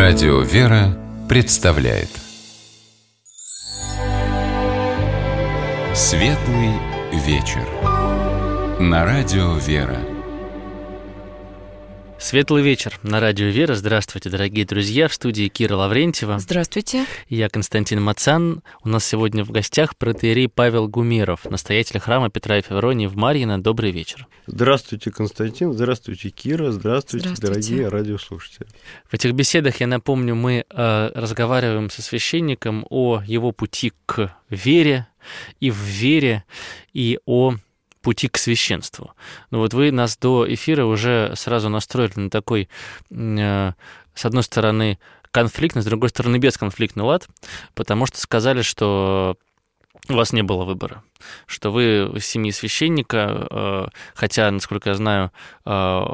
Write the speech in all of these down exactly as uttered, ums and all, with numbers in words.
Радио «Вера» представляет Светлый вечер на Радио «Вера». Светлый вечер на Радио «Вера». Здравствуйте, дорогие друзья. В студии Кира Лаврентьева. Здравствуйте. И я Константин Мацан. У нас сегодня в гостях протоиерей Павел Гумеров, настоятель храма Петра и Февронии в Марьино. Добрый вечер. Здравствуйте, Константин. Здравствуйте, Кира. Здравствуйте, Здравствуйте. Дорогие радиослушатели. В этих беседах, я напомню, мы э, разговариваем со священником о его пути к вере и в вере, и о пути к священству. Ну вот вы нас до эфира уже сразу настроили на такой, э, с одной стороны, конфликтный, с другой стороны, бесконфликтный лад, потому что сказали, что у вас не было выбора, что вы из семьи священника, э, хотя, насколько я знаю, э,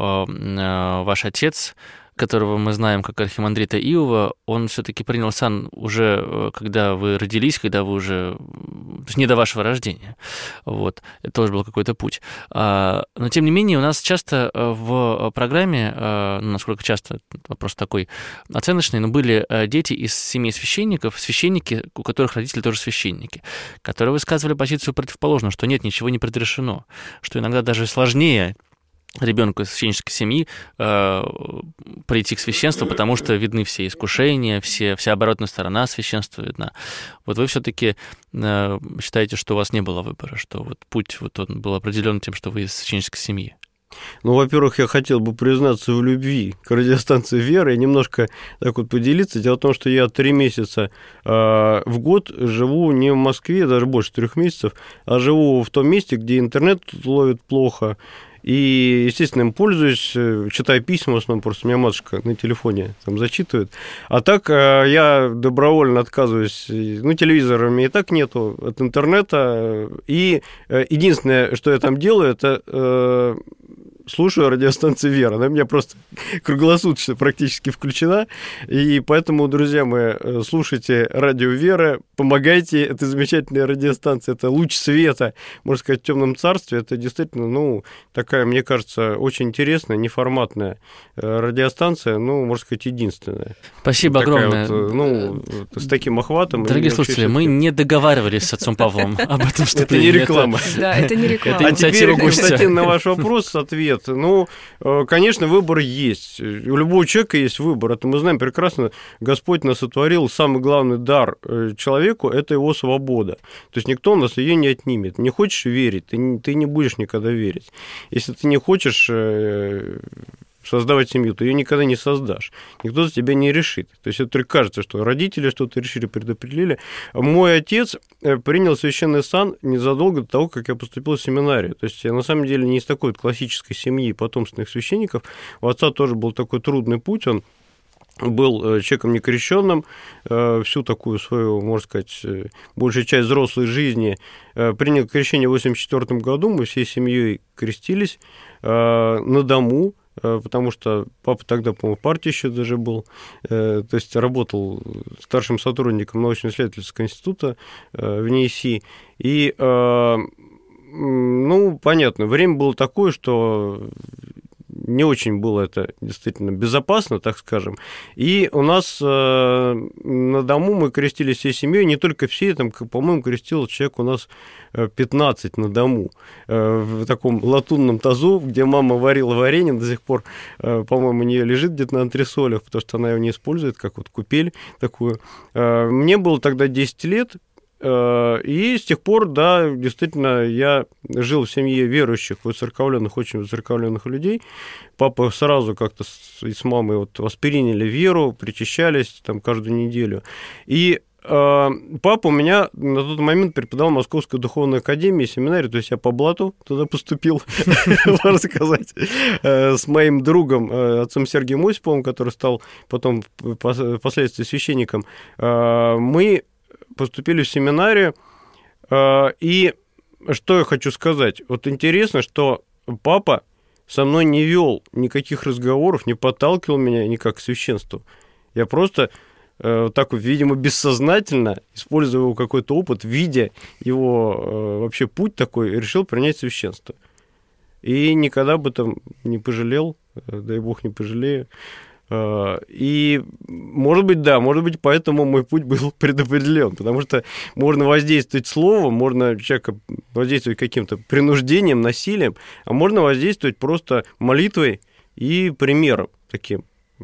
э, ваш отец, которого мы знаем как архимандрита Иова, он все-таки принял сан уже, когда вы родились, когда вы уже... То есть не до вашего рождения. Вот. Это тоже был какой-то путь. Но, тем не менее, у нас часто в программе, насколько часто, вопрос такой оценочный, но были дети из семей священников, священники, у которых родители тоже священники, которые высказывали позицию противоположную, что нет, ничего не предрешено, что иногда даже сложнее ребенку из священнической семьи э, прийти к священству, потому что видны все искушения, все, вся оборотная сторона священства видна. Вот вы все-таки э, считаете, что у вас не было выбора, что вот путь вот он был определен тем, что вы из священнической семьи? Ну, во-первых, я хотел бы признаться в любви к радиостанции «Вера» и немножко так вот поделиться. Дело в том, что я три месяца э, в год живу не в Москве, даже больше трех месяцев, а живу в том месте, где интернет ловит плохо. И, естественно, им пользуюсь, читаю письма, в основном просто у меня матушка на телефоне там зачитывает. А так я добровольно отказываюсь. Ну, телевизора у меня и так нету, от интернета. И единственное, что я там делаю, это слушаю радиостанцию «Вера». Она у меня просто круглосуточно практически включена. И поэтому, друзья мои, слушайте радио «Вера», помогайте этой замечательной радиостанции. Это луч света, можно сказать, в темном царстве. Это действительно, ну, такая, мне кажется, очень интересная, неформатная радиостанция, ну, можно сказать, единственная. Спасибо такая огромное. Вот, ну, с таким охватом. Дорогие слушатели, мы не договаривались с отцом Павлом об этом, что это не реклама. Да, это не реклама. А теперь, Константин, на ваш вопрос ответ. Ну, конечно, выбор есть. У любого человека есть выбор. Это мы знаем прекрасно. Господь нас сотворил. Самый главный дар человеку – это его свобода. То есть никто у нас ее не отнимет. Не хочешь верить, ты не, ты не будешь никогда верить. Если ты не хочешь создавать семью, ты ее никогда не создашь. Никто за тебя не решит. То есть это только кажется, что родители что-то решили, предопределили. Мой отец принял священный сан незадолго до того, как я поступил в семинарию. То есть я на самом деле не из такой вот классической семьи потомственных священников. У отца тоже был такой трудный путь. Он был человеком некрещенным, всю такую свою, можно сказать, большую часть взрослой жизни принял крещение в восемьдесят четвёртом году. Мы всей семьей крестились на дому, потому что папа тогда, по-моему, в партии еще даже был, то есть работал старшим сотрудником научно-исследовательского института в НИИСИ. И, ну, понятно, время было такое, что не очень было это действительно безопасно, так скажем. И у нас э, на дому мы крестились всей семьей, не только все, там, по-моему, крестил человек у нас пятнадцать на дому, э, в таком латунном тазу, где мама варила варенье, до сих пор, э, по-моему, у нее лежит где-то на антресолях, потому что она его не использует, как вот купель такую. Э, мне было тогда десять лет, и с тех пор, да, действительно, я жил в семье верующих, воцерковленных, очень воцерковленных людей. Папа сразу как-то с, с мамой вот восприняли веру, причащались там каждую неделю. И э, папа у меня на тот момент преподавал в Московской духовной академии, семинарии, то есть я по блату туда поступил, можно сказать, с моим другом, отцом Сергием Осиповым, который стал потом впоследствии священником. Мы поступили в семинарию, и что я хочу сказать? Вот интересно, что папа со мной не вел никаких разговоров, не подталкивал меня никак к священству. Я просто так вот, видимо, бессознательно, используя его какой-то опыт, видя его вообще путь такой, решил принять священство. И никогда об этом не пожалел, дай бог не пожалею. И, может быть, да, может быть, поэтому мой путь был предопределен, потому что можно воздействовать словом, можно человека воздействовать каким-то принуждением, насилием, а можно воздействовать просто молитвой и примером таким.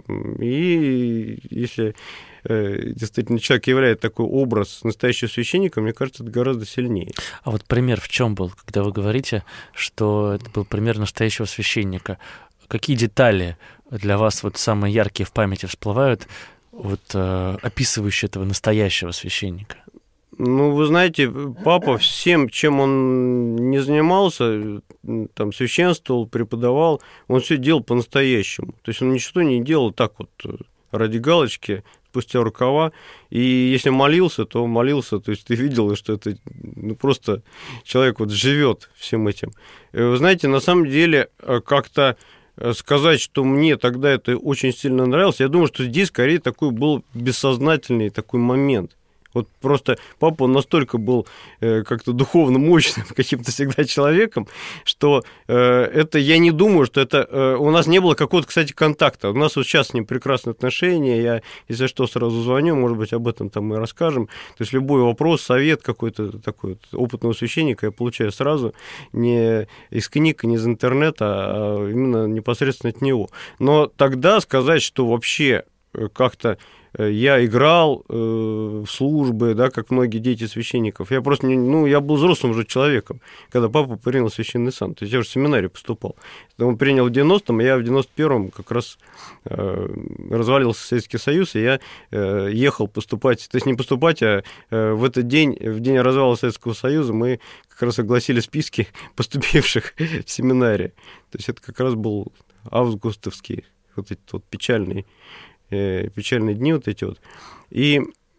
И если действительно человек являет такой образ настоящего священника, мне кажется, это гораздо сильнее. А вот пример в чем был, когда вы говорите, что это был пример настоящего священника? Какие детали для вас вот самые яркие в памяти всплывают, вот, э, описывающие этого настоящего священника? Ну, вы знаете, папа всем, чем он не занимался, там, священствовал, преподавал, он все делал по-настоящему. То есть он ничего не делал так вот ради галочки, спустя рукава. И если молился, то молился, то есть ты видел, что это ну, просто человек вот живет всем этим. Вы знаете, на самом деле как-то сказать, что мне тогда это очень сильно нравилось, я думаю, что здесь скорее такой был бессознательный такой момент. Вот просто папа, он настолько был э, как-то духовно мощным каким-то всегда человеком, что э, это, я не думаю, что это... Э, у нас не было какого-то, кстати, контакта. У нас вот сейчас с ним прекрасные отношения. Я, если что, сразу звоню, может быть, об этом там мы расскажем. То есть любой вопрос, совет какой-то такой вот опытного священника я получаю сразу не из книг, не из интернета, а именно непосредственно от него. Но тогда сказать, что вообще как-то я играл э, в службы, да, как многие дети священников. Я просто, не, ну, я был взрослым уже человеком, когда папа принял священный сан. То есть я уже в семинарию поступал. Он принял в девяностом, и я в девяносто первом как раз э, развалился Советский Союз, и я э, ехал поступать, то есть не поступать, а э, в этот день, в день развала Советского Союза мы как раз огласили списки поступивших в семинарии. То есть это как раз был августовский, вот эти вот печальные печальные дни вот эти вот. И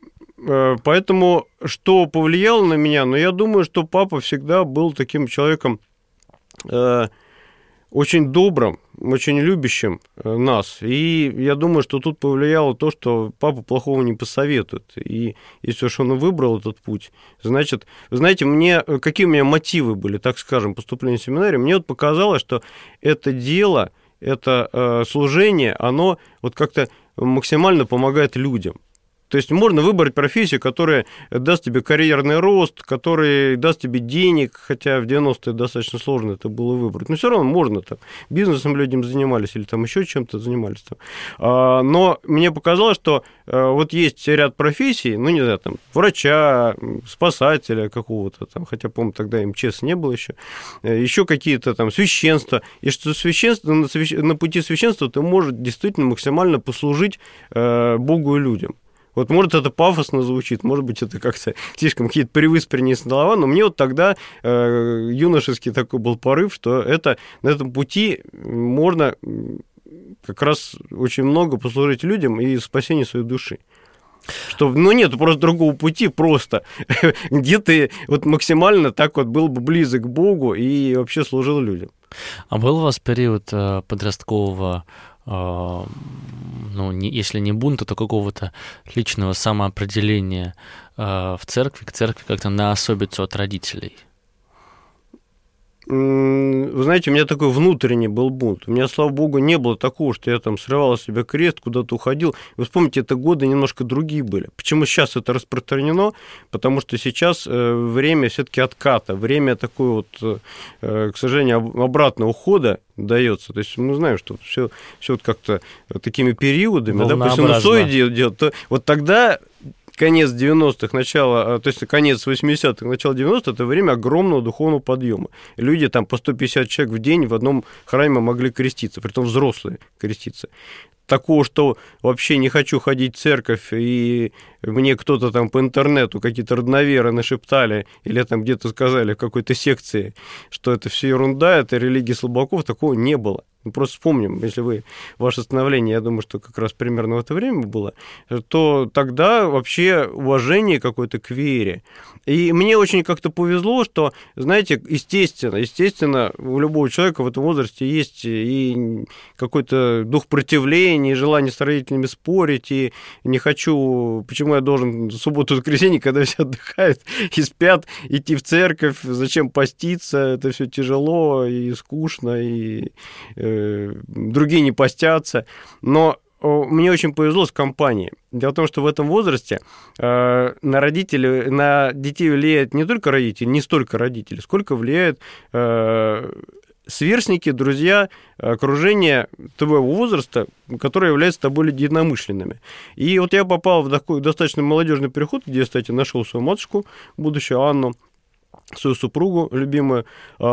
э, поэтому, что повлияло на меня, ну, я думаю, что папа всегда был таким человеком э, очень добрым, очень любящим нас. И я думаю, что тут повлияло то, что папа плохого не посоветует. И если уж он выбрал этот путь, значит, вы знаете, мне, какие у меня мотивы были, так скажем, поступления в семинарию, мне вот показалось, что это дело, это э, служение, оно вот как-то максимально помогает людям. То есть можно выбрать профессию, которая даст тебе карьерный рост, которая даст тебе денег, хотя в девяностые достаточно сложно это было выбрать. Но все равно можно там. Бизнесом людям занимались или там еще чем-то занимались. Там. А, но мне показалось, что а, вот есть ряд профессий, ну, не знаю, там, врача, спасателя какого-то, там, хотя, по-моему, тогда эм че эс не было еще, еще какие-то там священства, и что священство, на, свящ... на пути священства ты можешь действительно максимально послужить а, Богу и людям. Вот, может, это пафосно звучит, может быть, это как-то слишком какие-то привыспренние слова, но мне вот тогда э, юношеский такой был порыв, что это, на этом пути можно как раз очень много послужить людям и спасению своей души. Что, ну, нет просто другого пути, просто где ты вот максимально так вот был бы близок к Богу и вообще служил людям. А был у вас период э, подросткового, э, ну, не, если не бунта, то какого-то личного самоопределения э, в церкви, к церкви как-то на особицу от родителей? Вы знаете, у меня такой внутренний был бунт. У меня, слава богу, не было такого, что я там срывал с себя крест, куда-то уходил. Вы вспомните, это годы немножко другие были. Почему сейчас это распространено? Потому что сейчас время все-таки отката, время такое вот, к сожалению, обратного ухода дается. То есть мы знаем, что все, все вот как-то такими периодами, да, по синусоиде идет. То, вот тогда конец девяностых, начало, то есть конец восьмидесятых, начало девяностых, это время огромного духовного подъема. Люди там по сто пятьдесят человек в день в одном храме могли креститься, притом взрослые креститься. Такого, что вообще не хочу ходить в церковь, и мне кто-то там по интернету, какие-то родноверы нашептали, или там где-то сказали в какой-то секции, что это все ерунда, это религия слабаков, такого не было. Мы просто вспомним, если вы, ваше становление, я думаю, что как раз примерно в это время было, то тогда вообще уважение какое-то к вере. И мне очень как-то повезло, что, знаете, естественно, естественно, у любого человека в этом возрасте есть и какой-то дух противления, и желание с родителями спорить, и не хочу, почему я должен в субботу и воскресенье, когда все отдыхают и спят, идти в церковь, зачем поститься, это все тяжело и скучно, и другие не постятся. Но мне очень повезло с компанией. Дело в том, что в этом возрасте э, на родителей, на детей влияет не только родители, не столько родители, сколько влияют э, сверстники, друзья, окружение твоего возраста, которые являются тобой единомышленными. И вот я попал в такой достаточно молодежный переход, где я, кстати, нашел свою матушку, будущую Анну, свою супругу любимую,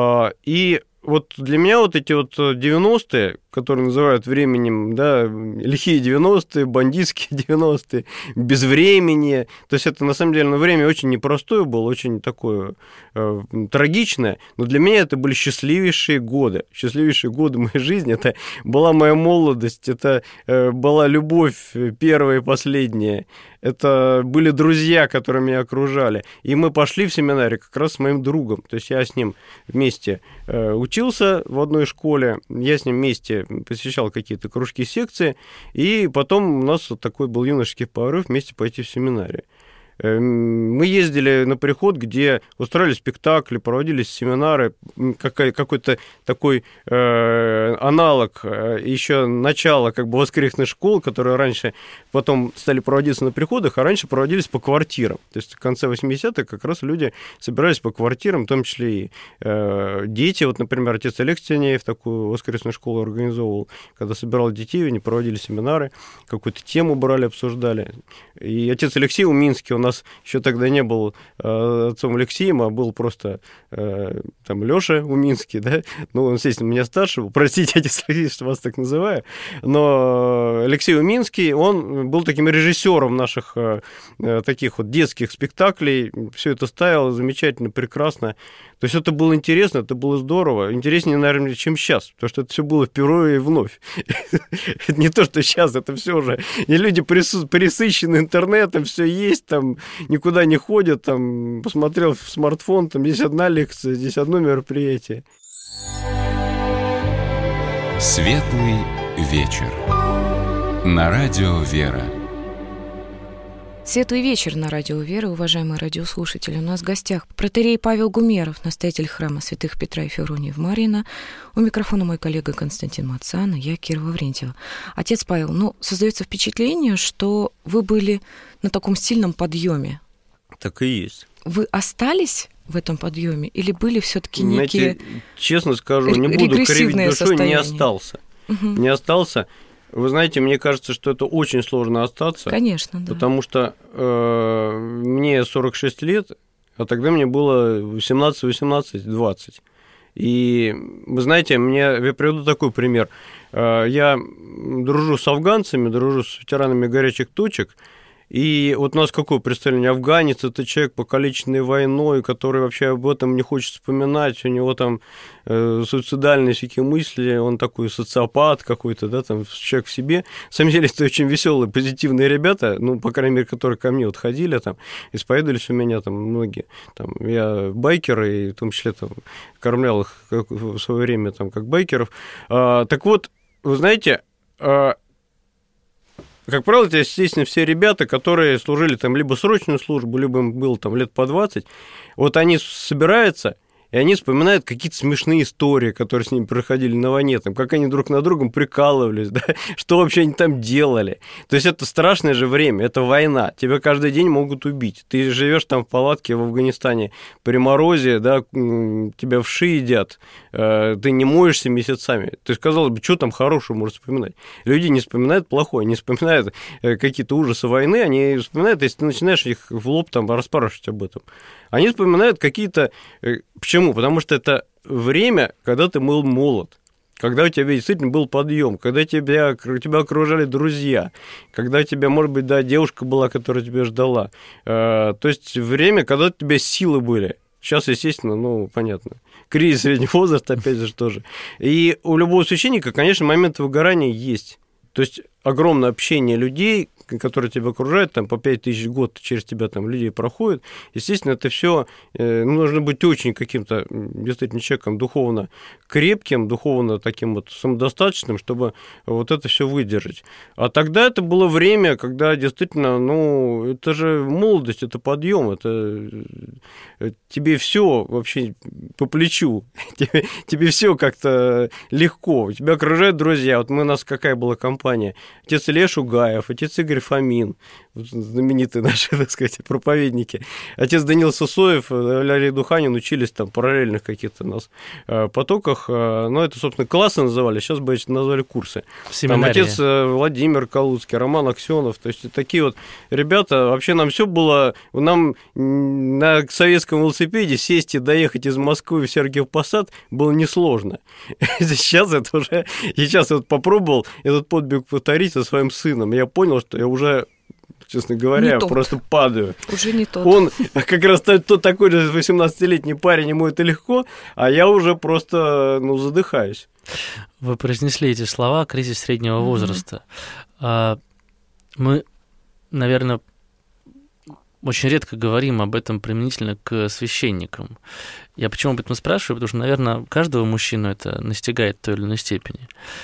и вот для меня вот эти вот девяностые, которые называют временем, да, лихие девяностые, бандитские девяностые, безвременье, то есть это, на самом деле, ну, время очень непростое было, очень такое э, трагичное, но для меня это были счастливейшие годы, счастливейшие годы моей жизни, это была моя молодость, это э, была любовь первая и последняя, это были друзья, которые меня окружали, и мы пошли в семинарий как раз с моим другом, то есть я с ним вместе э, учился в одной школе, я с ним вместе посещал какие-то кружки, секции, и потом у нас вот такой был юношеский порыв вместе пойти в семинарий. Мы ездили на приход, где устраивали спектакли, проводились семинары, какой-то такой э, аналог, еще начало как бы воскресных школ, которые раньше потом стали проводиться на приходах, а раньше проводились по квартирам. То есть в конце восьмидесятых как раз люди собирались по квартирам, в том числе и э, дети. Вот, например, отец Олег Стенеев такую воскресную школу организовывал, когда собирал детей, они проводили семинары, какую-то тему брали, обсуждали. И отец Алексей Уминский, он у нас еще тогда не был э, отцом Алексеем, а был просто э, там Леша Уминский, да, ну, он, естественно, меня старше был, простите, отец Алексей, что вас так называю, но Алексей Уминский, он был таким режиссером наших э, таких вот детских спектаклей, все это ставил замечательно, прекрасно, то есть это было интересно, это было здорово, интереснее, наверное, чем сейчас, потому что это все было впервые и вновь. Это не то, что сейчас, это все уже, и люди присыщены интернетом, все есть, там, никуда не ходят, там, посмотрел в смартфон, там, здесь одна лекция, здесь одно мероприятие. Светлый вечер. На радио «Вера». Светлый вечер на радио «Вера», уважаемые радиослушатели. У нас в гостях протоиерей Павел Гумеров, настоятель храма святых Петра и Февронии в Марьино. У микрофона мой коллега Константин Мацан, и я, Кира Лаврентьева. Отец Павел, ну, создается впечатление, что вы были на таком сильном подъеме. Так и есть. Вы остались в этом подъеме или были все-таки некие... Знаете, честно скажу, не буду кривить душой, состояния? не остался. Угу. Не остался. Вы знаете, мне кажется, что это очень сложно остаться. Конечно, да. Потому что э, мне сорок шесть лет, а тогда мне было восемнадцать, восемнадцать, двадцать. И, вы знаете, мне, я приведу такой пример. Э, я дружу с афганцами, дружу с ветеранами горячих точек. И вот у нас какое представление? Афганец – это человек, покалеченный войной, который вообще об этом не хочет вспоминать, у него там э, суицидальные всякие мысли, он такой социопат какой-то, да, там, человек в себе. На самом деле, это очень веселые, позитивные ребята, ну, по крайней мере, которые ко мне вот ходили, там, исповедовались у меня там многие. Там, я байкер, и в том числе там, кормлял их в свое время там, как байкеров. А, так вот, вы знаете... А, как правило, это, естественно, все ребята, которые служили там либо срочную службу, либо им было там лет по двадцать, вот они собираются, и они вспоминают какие-то смешные истории, которые с ними проходили на войне, там, как они друг над другом прикалывались, да, что вообще они там делали. То есть это страшное же время, это война, тебя каждый день могут убить. Ты живешь там в палатке в Афганистане при морозе, да, тебя вши едят, ты не моешься месяцами. То есть, казалось бы, что там хорошего можно вспоминать? Люди не вспоминают плохое, не вспоминают какие-то ужасы войны, они вспоминают, если ты начинаешь их в лоб там расспрашивать об этом. Они вспоминают какие-то... Почему? Потому что это время, когда ты был молод, когда у тебя действительно был подъем, когда тебя, тебя окружали друзья, когда у тебя, может быть, да, девушка была, которая тебя ждала. То есть время, когда у тебя силы были. Сейчас, естественно, ну, понятно. Кризис среднего возраста, опять же, тоже. И у любого священника, конечно, момент выгорания есть. То есть огромное общение людей, которые тебя окружают, там по пять тысяч в год через тебя там людей проходит, естественно, это все ну, нужно быть очень каким-то действительно человеком духовно крепким, духовно таким вот самодостаточным, чтобы вот это все выдержать. А тогда это было время, когда действительно, ну, это же молодость, это подъем, это тебе все вообще по плечу, тебе, тебе все как-то легко, тебя окружают друзья. Вот мы, у нас какая была компания? Отец Илья Шугаев, отец Игорь Фомин, знаменитые наши, так сказать, проповедники, отец Данил Сысоев, Валерий Духанин учились там в параллельных каких-то у нас потоках, но это, собственно, классы называли, сейчас бы назвали курсы. Там отец Владимир Калуцкий, Роман Аксенов, то есть такие вот ребята, вообще нам все было, нам на советском велосипеде сесть и доехать из Москвы в Сергиев Посад было несложно. Сейчас это уже, сейчас вот попробовал этот подвиг повторить со своим сыном, я понял, что я уже, честно говоря, просто падаю. Уже не тот. Он как раз тот такой же восемнадцатилетний парень, ему это легко, а я уже просто, ну, задыхаюсь. Вы произнесли эти слова «кризис среднего mm-hmm. возраста». Мы, наверное, очень редко говорим об этом применительно к священникам. Я почему об этом спрашиваю? Потому что, наверное, каждого мужчину это настигает в той или иной степени.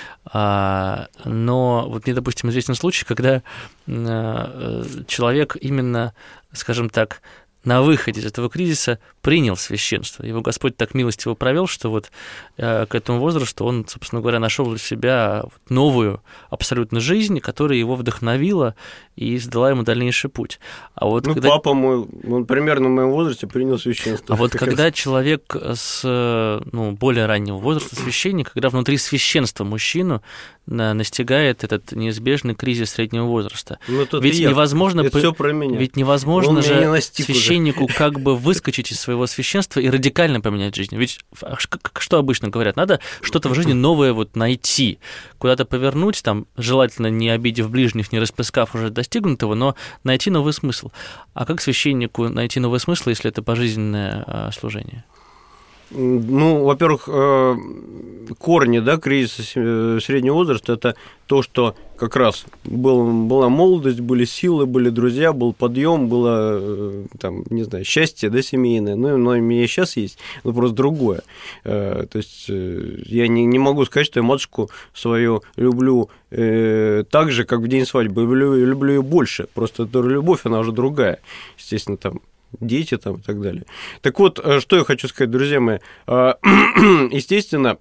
Но вот мне, допустим, известен случай, когда человек именно, скажем так, на выходе из этого кризиса принял священство. Его Господь так милостиво провел, что вот э, к этому возрасту он, собственно говоря, нашел для себя новую абсолютно жизнь, которая его вдохновила и сдала ему дальнейший путь. А вот ну, когда... папа мой, он примерно в моем возрасте принял священство. А вот когда раз. человек с ну, более раннего возраста, священник, когда внутри священства мужчину настигает этот неизбежный кризис среднего возраста. Ну, ведь я. невозможно, это всё про меня. Ведь невозможно он же священнику уже. как бы выскочить из своего священства и радикально поменять жизнь. Ведь что обычно говорят? Надо что-то в жизни новое вот найти, куда-то повернуть, там, желательно не обидев ближних, не расплескав уже достигнутого, но найти новый смысл. А как священнику найти новый смысл, если это пожизненное служение? Ну, во-первых, корни, да, кризиса среднего возраста – это то, что как раз был, была молодость, были силы, были друзья, был подъем, было, там, не знаю, счастье, да, семейное. Ну, но у меня сейчас есть, но просто другое. То есть я не, не могу сказать, что я матушку свою люблю так же, как в день свадьбы. Люблю, люблю ее больше. Просто эта любовь, она уже другая. Естественно, там дети там и так далее. Так вот, что я хочу сказать, друзья мои. Естественно,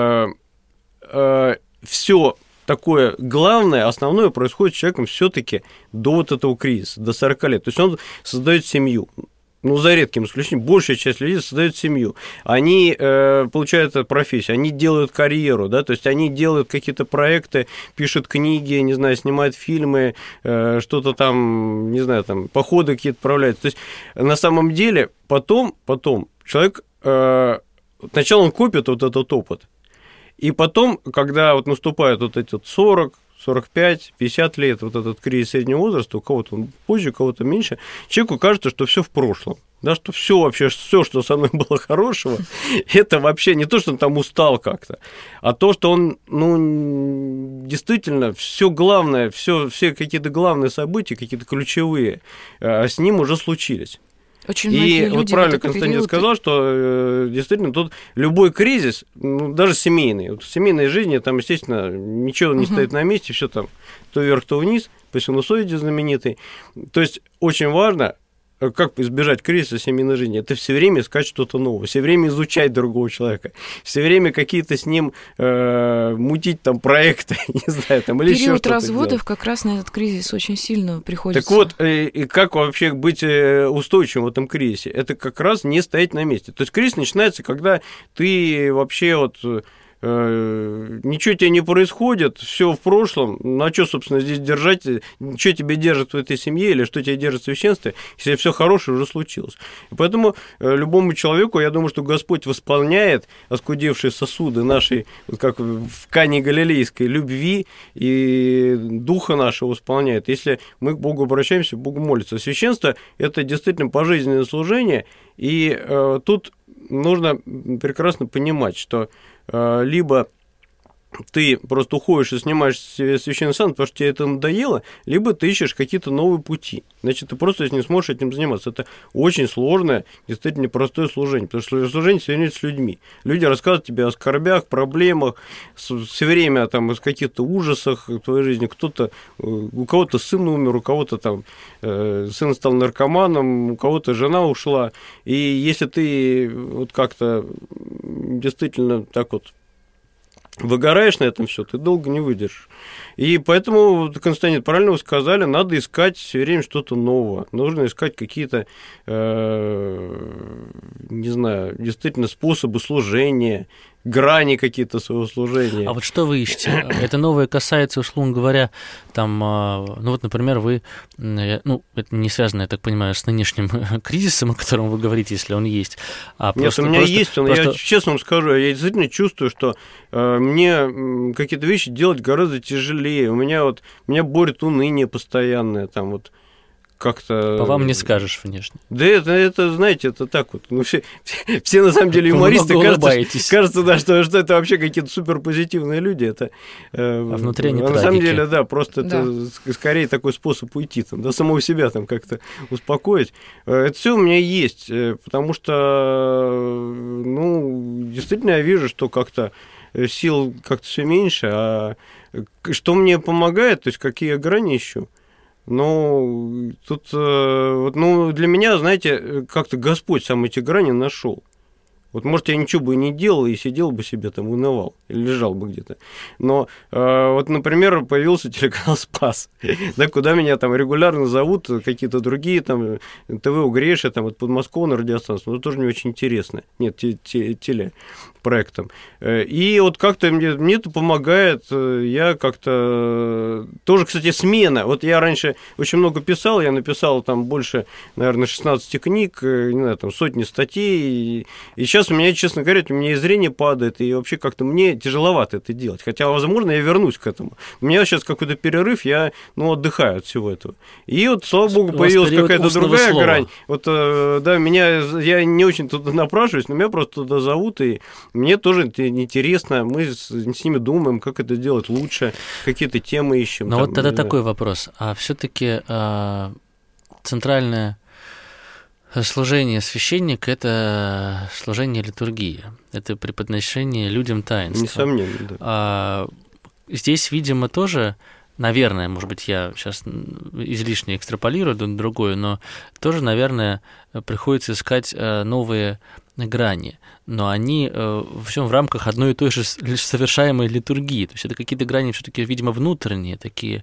все такое главное, основное происходит с человеком все-таки до вот этого кризиса, до сорока лет. То есть он создает семью. Ну, за редким исключением, большая часть людей создает семью. Они э, получают профессию, они делают карьеру, да, то есть они делают какие-то проекты, пишут книги, не знаю, снимают фильмы, э, что-то там, не знаю, там, походы какие-то отправляют. То есть на самом деле потом, потом человек, э, сначала он копит вот этот опыт, и потом, когда вот наступают вот эти вот сорок, сорок пять, пятьдесят лет, вот этот кризис среднего возраста, у кого-то он позже, у кого-то меньше, человеку кажется, что все в прошлом. Да, что все вообще, все, что со мной было хорошего, это вообще не то, что он там устал как-то, а то, что он, ну, действительно, все главное, все, все какие-то главные события, какие-то ключевые, с ним уже случились. Очень и вот правильно Константин период... сказал, что э, действительно тут любой кризис, ну, даже семейный, вот в семейной жизни там, естественно, ничего не угу. стоит на месте, все там то вверх, то вниз, по синусоиде знаменитый. То есть очень важно, как избежать кризиса семейной жизни, это все время искать что-то новое, все время изучать другого человека, все время какие-то с ним э, мутить там проекты, не знаю, там или еще что-то. Период разводов делать. Как раз на этот кризис очень сильно приходится. Так вот, и, и как вообще быть устойчивым в этом кризисе? Это как раз не стоять на месте. То есть кризис начинается, когда ты вообще вот ничего тебе не происходит, все в прошлом, ну а что, собственно, здесь держать, что тебя держит в этой семье или что тебя держит в священстве, если все хорошее уже случилось. И поэтому любому человеку, я думаю, что Господь восполняет оскудевшие сосуды нашей, вот как в Кане Галилейской, любви и духа нашего восполняет. Если мы к Богу обращаемся, Богу молится. Священство – это действительно пожизненное служение, и э, тут нужно прекрасно понимать, что либо ты просто уходишь и снимаешь себе священный сан, потому что тебе это надоело, либо ты ищешь какие-то новые пути. Значит, ты просто не сможешь этим заниматься. Это очень сложное, действительно непростое служение, потому что служение связано с людьми. Люди рассказывают тебе о скорбях, проблемах, все время там, о каких-то ужасах в твоей жизни. Кто-то, у кого-то сын умер, у кого-то там сын стал наркоманом, у кого-то жена ушла. И если ты вот как-то действительно так вот выгораешь на этом все, ты долго не выдержишь. И поэтому, Константин, правильно вы сказали, надо искать все время что-то новое. Нужно искать какие-то, э, не знаю, действительно способы служения, грани какие-то своего служения. А вот что вы ищете? Это новое касается, условно говоря, там, ну вот, например, вы, ну, это не связано, я так понимаю, с нынешним кризисом, о котором вы говорите, если он есть. А Нет, просто, у меня просто, есть он, просто... я честно вам скажу, я действительно чувствую, что э, мне какие-то вещи делать гораздо тяжелее. У меня вот, меня борет уныние постоянное, там вот, как-то... По вам не скажешь внешне. Да это, это знаете, это так вот. Ну, все, все, все на самом деле юмористы, кажется, кажется, да, что, что это вообще какие-то суперпозитивные люди. Это, э, а внутри они а на самом деле, да, просто да. Это скорее такой способ уйти, там, да, самого себя там как-то успокоить. Это все у меня есть, потому что, ну, действительно я вижу, что как-то сил как-то все меньше, а что мне помогает, то есть какие я грани ищу. Ну, тут, ну, для меня, знаете, как-то Господь сам эти грани нашел. Вот, может, я ничего бы и не делал, и сидел бы себе там, унывал, или лежал бы где-то. Но, э, вот, например, появился телеканал «Спас», да, куда меня там регулярно зовут какие-то другие, там, ТВ «Угреша», там, вот подмосковная радиостанция, но тоже не очень интересно. Нет, телепроектом. И вот как-то мне, мне это помогает, я как-то... Тоже, кстати, смена. Вот я раньше очень много писал, я написал там больше, наверное, шестнадцать книг, не знаю, там, сотни статей, и сейчас Сейчас у меня, честно говоря, у меня и зрение падает, и вообще как-то мне тяжеловато это делать. Хотя, возможно, я вернусь к этому. У меня сейчас какой-то перерыв, я, ну, отдыхаю от всего этого. И вот, слава богу, появилась какая-то другая слова. Грань. Вот, да, меня, я не очень туда напрашиваюсь, но меня просто туда зовут, и мне тоже интересно, мы с, с ними думаем, как это делать лучше, какие-то темы ищем. Но там, вот тогда такой вопрос. А все-таки э, центральная служение священника – это служение литургии, это преподношение людям таинства. Несомненно, да. А здесь, видимо, тоже, наверное, может быть, я сейчас излишне экстраполирую другое, но тоже, наверное, приходится искать новые грани, но они во всем в рамках одной и той же лишь совершаемой литургии. То есть это какие-то грани все-таки, видимо, внутренние, такие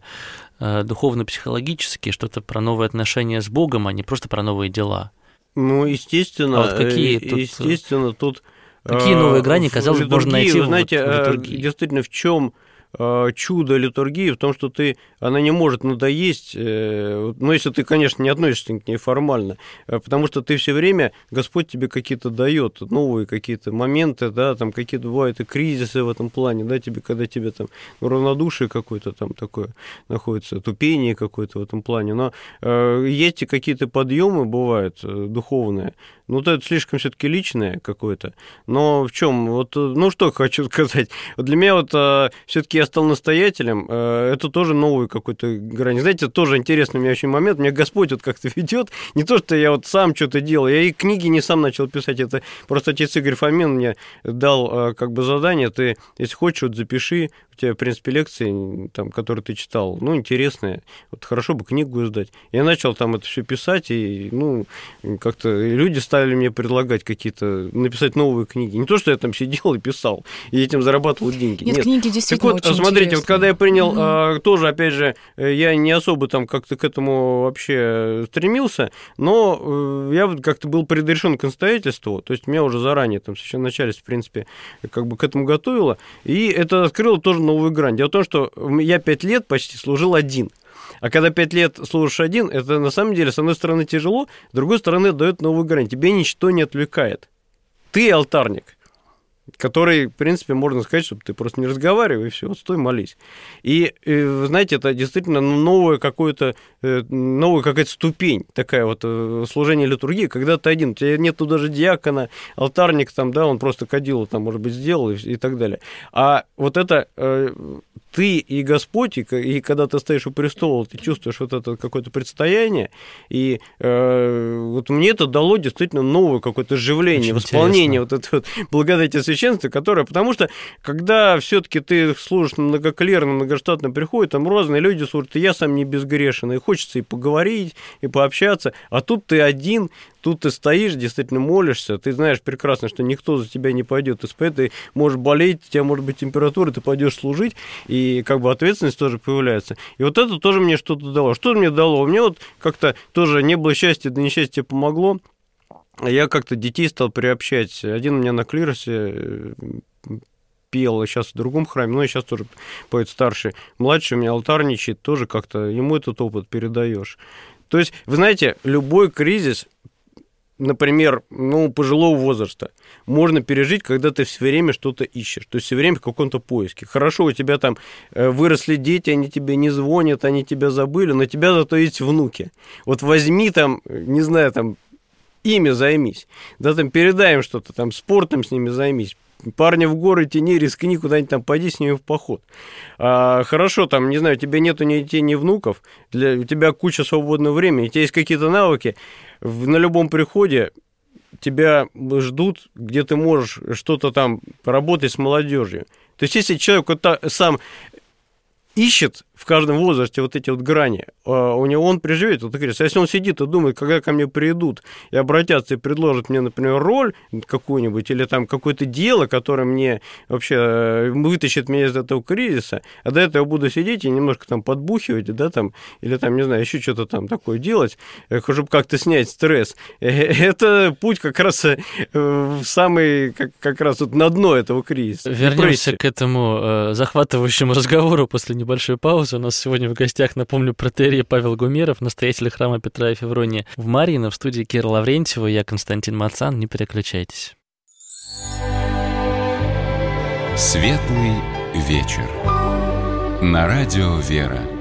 духовно-психологические, что-то про новые отношения с Богом, а не просто про новые дела. Ну, естественно, а вот какие тут, естественно, тут какие новые грани, казалось бы, можно найти вы знаете, в литургии? Действительно, в чем чудо литургии в том, что ты, она не может надоесть, ну, если ты, конечно, не относишься к ней формально, потому что ты все время, Господь тебе какие-то дает новые какие-то моменты, да, там какие-то бывают и кризисы в этом плане, да, тебе, когда тебе там равнодушие какое-то там такое находится, тупение какое-то в этом плане, но э, есть и какие-то подъемы бывают духовные, ну, это слишком все-таки личное какое-то, но в чем, вот, ну, что хочу сказать, вот для меня вот э, все-таки я стал настоятелем, это тоже новый какой-то грань. Знаете, тоже интересный у меня очень момент. Меня Господь вот как-то ведет. Не то, что я вот сам что-то делал. Я и книги не сам начал писать. Это просто отец Игорь Фомин мне дал как бы задание. Ты, если хочешь, вот запиши. У тебя, в принципе, лекции, там, которые ты читал, ну, интересные. Вот хорошо бы книгу издать. Я начал там это все писать, и, ну, как-то люди стали мне предлагать какие-то, написать новые книги. Не то, что я там сидел и писал, и этим зарабатывал деньги. Нет, Нет. книги действительно так вот, очень смотрите, интересные. Вот когда я принял, угу. а, тоже, опять же, я не особо там как-то к этому вообще стремился, но я вот как-то был предрешен к настоятельству, то есть меня уже заранее, там, в начальстве, в принципе, как бы к этому готовило, и это открыло тоже новую грань. Дело в том, что я пять лет почти служил один. А когда пять лет служишь один, это на самом деле, с одной стороны, тяжело, с другой стороны, дает новую грань. Тебя ничто не отвлекает. Ты алтарник. который, в принципе, можно сказать, чтобы ты просто не разговаривай, и все, вот стой, молись. И, вы знаете, это действительно новое какое-то, новая какая-то ступень, такая вот служение литургии, когда ты один, у тебя нету даже диакона, алтарник там, да, он просто кадило там, может быть, сделал и, и так далее. А вот это ты и Господь, и, и когда ты стоишь у престола, ты чувствуешь вот это какое-то предстояние, и э, вот мне это дало действительно новое какое-то оживление, восполнение вот этой вот благодати священства, которое, потому что, когда все-таки ты служишь на многоклерном, многоштатном приходе, там разные люди служат, и я сам не безгрешен, и хочется и поговорить, и пообщаться, а тут ты один, тут ты стоишь, действительно молишься, ты знаешь прекрасно, что никто за тебя не пойдет исповедовать, ты можешь болеть, у тебя может быть температура, ты пойдешь служить, и как бы ответственность тоже появляется. И вот это тоже мне что-то дало. Что мне дало? Мне вот как-то тоже не было счастья, да несчастье помогло. Я как-то детей стал приобщать. Один у меня на клиросе пел, сейчас в другом храме, но и сейчас тоже поет старший. Младший у меня алтарничает, тоже как-то ему этот опыт передаешь. То есть, вы знаете, любой кризис, например, ну, пожилого возраста, можно пережить, когда ты все время что-то ищешь, то есть все время в каком-то поиске. Хорошо, у тебя там выросли дети, они тебе не звонят, они тебя забыли, но у тебя зато есть внуки. Вот возьми там, не знаю, там, ими займись, да, там, передай им что-то, там, спортом с ними займись. Парни в горы тяни, рискни, куда-нибудь там пойди с ними в поход. А, хорошо, там, не знаю, у тебя нету ни детей, ни внуков, для, у тебя куча свободного времени, у тебя есть какие-то навыки, в, на любом приходе тебя ждут, где ты можешь что-то там поработать с молодежью. То есть, если человек вот так, сам ищет в каждом возрасте вот эти вот грани, у него он приживет вот кризис. Если он сидит и думает, когда ко мне придут и обратятся и предложат мне, например, роль какую-нибудь или там какое-то дело, которое мне вообще вытащит меня из этого кризиса, а до этого я буду сидеть и немножко там подбухивать, да, там, или там, не знаю, еще что-то там такое делать, чтобы как-то снять стресс. Это путь как раз в самый, как, как раз вот на дно этого кризиса. Вернемся к этому э, захватывающему разговору после небольшой паузы. У нас сегодня в гостях, напомню, протоиерей Павел Гумеров, настоятель храма Петра и Февронии в Марьино, в студии Кира Лаврентьева, я Константин Мацан. Не переключайтесь. Светлый вечер. На радио «Вера».